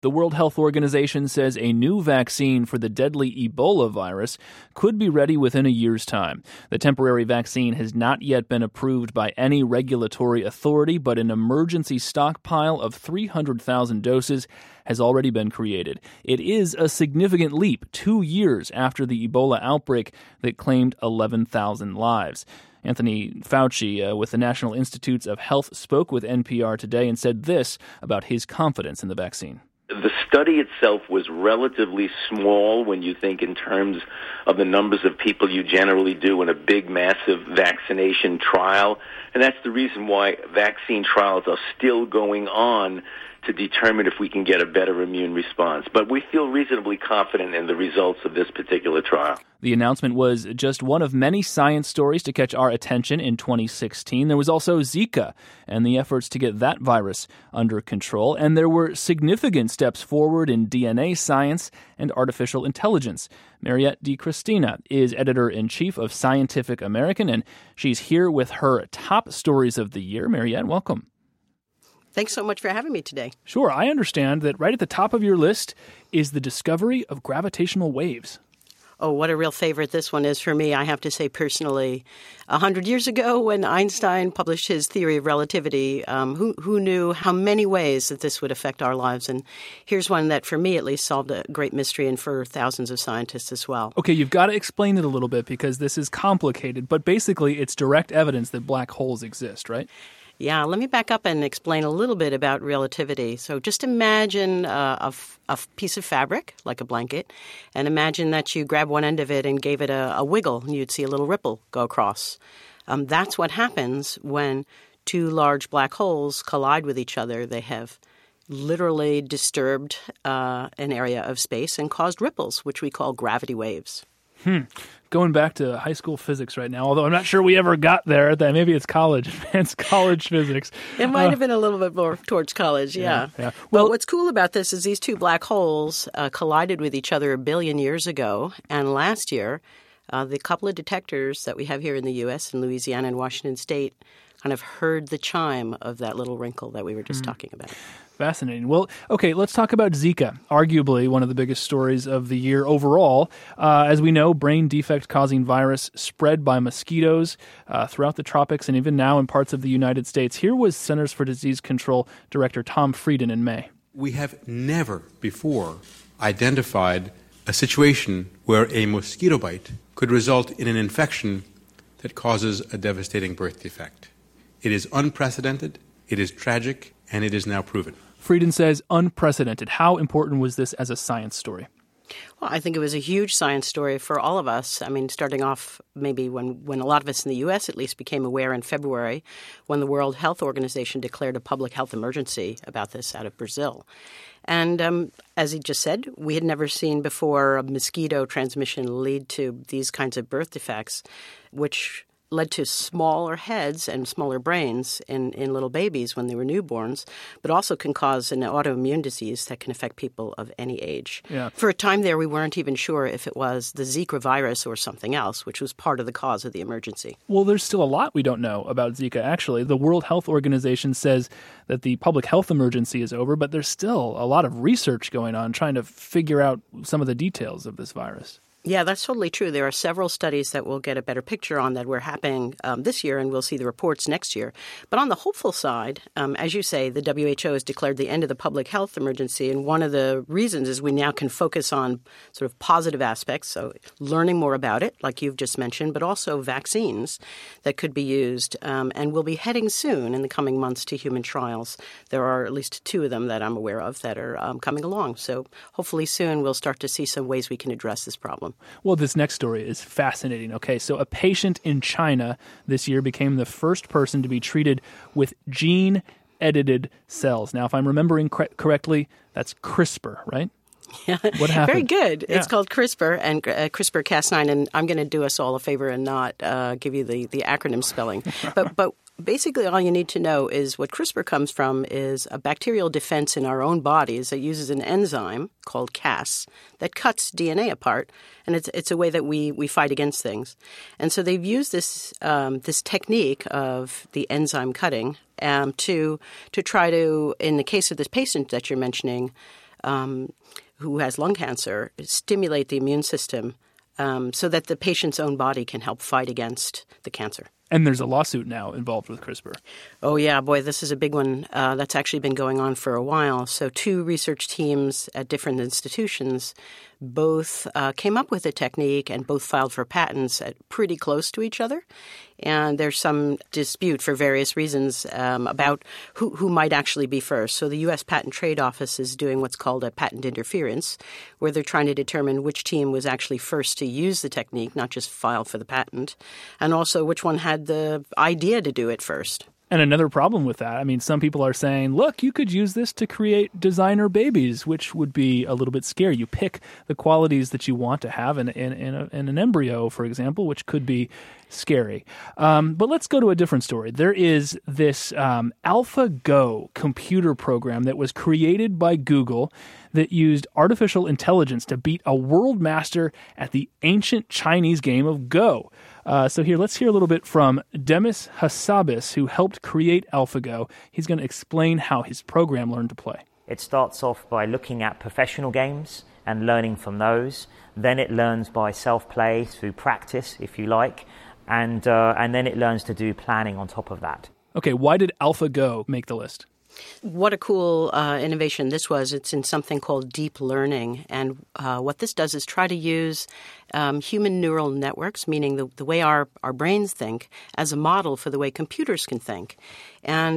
The World Health Organization says a new vaccine for the deadly Ebola virus could be ready within a year's time. The temporary vaccine has not yet been approved by any regulatory authority, but an emergency stockpile of 300,000 doses has already been created. It is a significant leap 2 years after the Ebola outbreak that claimed 11,000 lives. Anthony Fauci with the National Institutes of Health spoke with NPR today and said this about his confidence in the vaccine. The study itself was relatively small when you think in terms of the numbers of people you generally do in a big, massive vaccination trial. And that's the reason why vaccine trials are still going on, to determine if we can get a better immune response. But we feel reasonably confident in the results of this particular trial. The announcement was just one of many science stories to catch our attention in 2016. There was also Zika and the efforts to get that virus under control. And there were significant steps forward in DNA science and artificial intelligence. Mariette DiChristina is editor-in-chief of Scientific American, and she's here with her top stories of the year. Mariette, welcome. Thanks so much for having me today. Sure. I understand that right at the top of your list is the discovery of gravitational waves. Oh, what a real favorite this one is for me, I have to say personally. 100 years ago, when Einstein published his theory of relativity, who knew how many ways that this would affect our lives? And here's one that, for me at least, solved a great mystery, and for thousands of scientists as well. Okay, you've got to explain it a little bit because this is complicated, but basically it's direct evidence that black holes exist, right? Yeah, let me back up and explain a little bit about relativity. So just imagine a piece of fabric, like a blanket, and imagine that you grab one end of it and gave it a wiggle, and you'd see a little ripple go across. That's what happens when two large black holes collide with each other. They have literally disturbed an area of space and caused ripples, which we call gravity waves. Going back to high school physics right now, although I'm not sure we ever got there. That maybe it's college, advanced college physics. It might have been a little bit more towards college, yeah. Well, what's cool about this is these two black holes collided with each other 1 billion years ago, and last year, the couple of detectors that we have here in the U.S. in Louisiana and Washington State kind of heard the chime of that little wrinkle that we were just talking about. Fascinating. Well, okay, let's talk about Zika, arguably one of the biggest stories of the year overall. As we know, brain defect-causing virus spread by mosquitoes throughout the tropics and even now in parts of the United States. Here was Centers for Disease Control Director Tom Frieden in May. We have never before identified a situation where a mosquito bite could result in an infection that causes a devastating birth defect. It is unprecedented, it is tragic, and it is now proven. Frieden says unprecedented. How important was this as a science story? Well, I think it was a huge science story for all of us. I mean, starting off maybe when a lot of us in the U.S. at least became aware in February when the World Health Organization declared a public health emergency about this out of Brazil. And as he just said, we had never seen before a mosquito transmission lead to these kinds of birth defects, which led to smaller heads and smaller brains in little babies when they were newborns, but also can cause an autoimmune disease that can affect people of any age. Yeah. For a time there, we weren't even sure if it was the Zika virus or something else, which was part of the cause of the emergency. Well, there's still a lot we don't know about Zika, actually. The World Health Organization says that the public health emergency is over, but there's still a lot of research going on trying to figure out some of the details of this virus. Yeah, that's totally true. There are several studies that we'll get a better picture on that were happening this year, and we'll see the reports next year. But on the hopeful side, as you say, the WHO has declared the end of the public health emergency, and one of the reasons is we now can focus on sort of positive aspects, so learning more about it, like you've just mentioned, but also vaccines that could be used, and we'll be heading soon in the coming months to human trials. There are at least 2 of them that I'm aware of that are coming along. So hopefully soon we'll start to see some ways we can address this problem. Well, this next story is fascinating. Okay, so a patient in China this year became the first person to be treated with gene-edited cells. Now, if I'm remembering correctly, that's CRISPR, right? Yeah, what happened? Very good. Yeah. It's called CRISPR and CRISPR-Cas9, and I'm going to do us all a favor and not give you the acronym spelling. But basically all you need to know is what CRISPR comes from is a bacterial defense in our own bodies that uses an enzyme called Cas that cuts DNA apart, and it's a way that we fight against things. And so they've used this technique of the enzyme cutting to try to, in the case of this patient that you're mentioning, who has lung cancer, stimulate the immune system so that the patient's own body can help fight against the cancer. And there's a lawsuit now involved with CRISPR. Oh, yeah, boy, this is a big one that's actually been going on for a while. So 2 research teams at different institutions both came up with a technique and both filed for patents at pretty close to each other. And there's some dispute for various reasons about who might actually be first. So the U.S. Patent Trade Office is doing what's called a patent interference, where they're trying to determine which team was actually first to use the technique, not just file for the patent, and also which one had the idea to do it first. And another problem with that, I mean, some people are saying, look, you could use this to create designer babies, which would be a little bit scary. You pick the qualities that you want to have in an embryo, for example, which could be scary. But let's go to a different story. There is this AlphaGo computer program that was created by Google that used artificial intelligence to beat a world master at the ancient Chinese game of Go. So here, let's hear a little bit from Demis Hassabis, who helped create AlphaGo. He's going to explain how his program learned to play. It starts off by looking at professional games and learning from those. Then it learns by self-play through practice, if you like, and then it learns to do planning on top of that. Okay, why did AlphaGo make the list? What a cool innovation this was. It's in something called deep learning. And what this does is try to use human neural networks, meaning the way our brains think, as a model for the way computers can think. And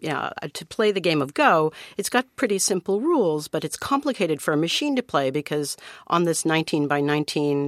to play the game of Go, it's got pretty simple rules, but it's complicated for a machine to play because on this 19 by 19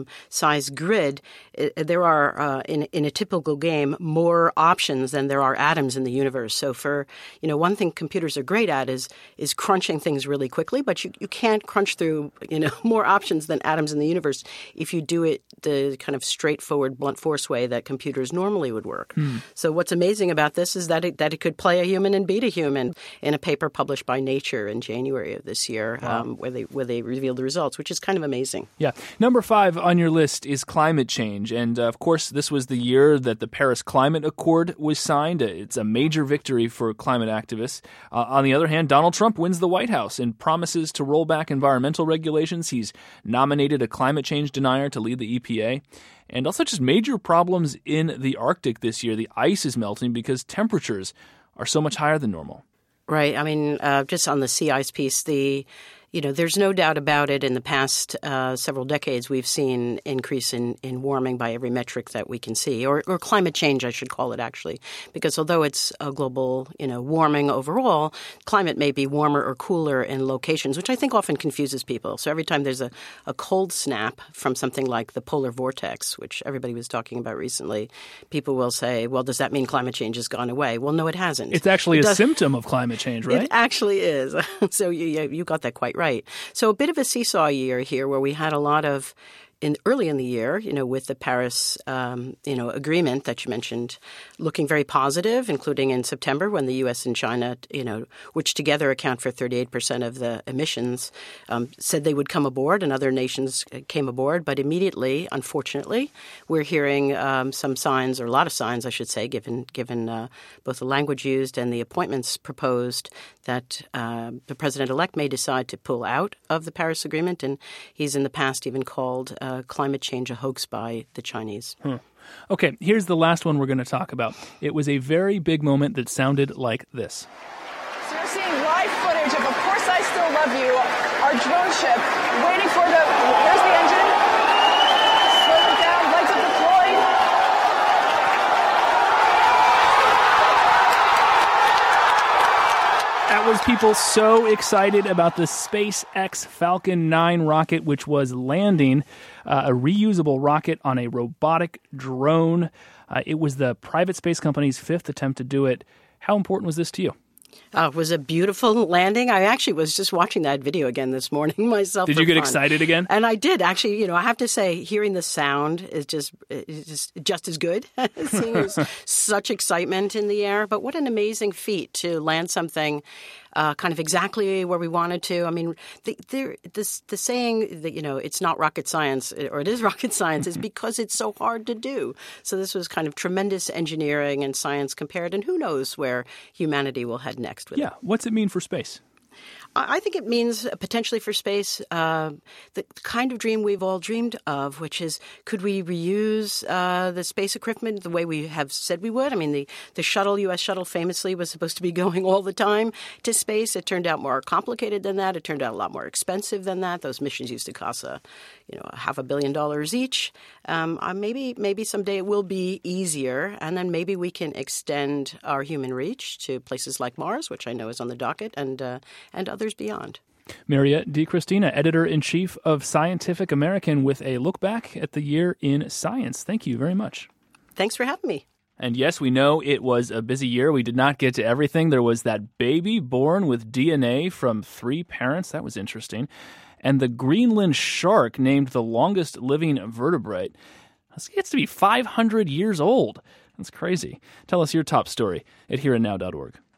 size grid, there are, in a typical game, more options than there are atoms in the universe. So for, one thing computers are great at is crunching things really quickly, but you can't crunch through, more options than atoms in the universe if you do it the kind of straightforward blunt force way that computers normally would work. So what's amazing about this is that it could play a human and beat a human in a paper published by Nature in January of this year, where they revealed the results, which is kind of amazing. Yeah. Number 5 on your list is climate change. And of course, this was the year that the Paris Climate Accord was signed. It's a major victory for climate activists. On the other hand, Donald Trump wins the White House and promises to roll back environmental regulations. He's nominated a climate change denier to lead the EPA. And also just major problems in the Arctic this year. The ice is melting because temperatures are so much higher than normal. Right. I mean, just on the sea ice piece, there's no doubt about it. In the past several decades, we've seen increase in warming by every metric that we can see, or climate change, I should call it, actually, because although it's a global, warming overall, climate may be warmer or cooler in locations, which I think often confuses people. So every time there's a cold snap from something like the polar vortex, which everybody was talking about recently, people will say, well, does that mean climate change has gone away? Well, no, it hasn't. It's actually a symptom of climate change, right? It actually is. So you got that quite right. So a bit of a seesaw year here where we had a lot of early in the year, with the Paris, agreement that you mentioned, looking very positive, including in September when the U.S. and China, which together account for 38% of the emissions, said they would come aboard, and other nations came aboard. But immediately, unfortunately, we're hearing some signs, or a lot of signs, I should say, given both the language used and the appointments proposed, that the president-elect may decide to pull out of the Paris Agreement, and he's in the past even called climate change a hoax by the Chinese. Okay, here's the last one we're going to talk about. It was a very big moment that sounded like this. So you're seeing live footage of Course I Still Love You, our drone ship, waiting for where's the engine? Slow it down, lights are deployed. That was people so excited about the SpaceX Falcon 9 rocket, which was landing a reusable rocket on a robotic drone. It was the private space company's 5th attempt to do it. How important was this to you? It was a beautiful landing. I actually was just watching that video again this morning myself. Did you get excited again? And I did. Actually, I have to say, hearing the sound is just as good. Seeing such excitement in the air. But what an amazing feat to land something kind of exactly where we wanted to. I mean, the saying that, it's not rocket science, or it is rocket science, is because it's so hard to do. So this was kind of tremendous engineering and science compared, and who knows where humanity will head next with it. Yeah. What's it mean for space? I think it means potentially for space the kind of dream we've all dreamed of, which is, could we reuse the space equipment the way we have said we would? I mean, the shuttle, U.S. shuttle, famously was supposed to be going all the time to space. It turned out more complicated than that. It turned out a lot more expensive than that. Those missions used to cost $500 million each. Maybe someday it will be easier, and then maybe we can extend our human reach to places like Mars, which I know is on the docket, and others beyond. Mariette DiChristina, Editor-in-Chief of Scientific American, with a look back at the year in science. Thank you very much. Thanks for having me. And yes, we know it was a busy year. We did not get to everything. There was that baby born with DNA from 3 parents. That was interesting. And the Greenland shark named the longest living vertebrate. It gets to be 500 years old. That's crazy. Tell us your top story at hereandnow.org.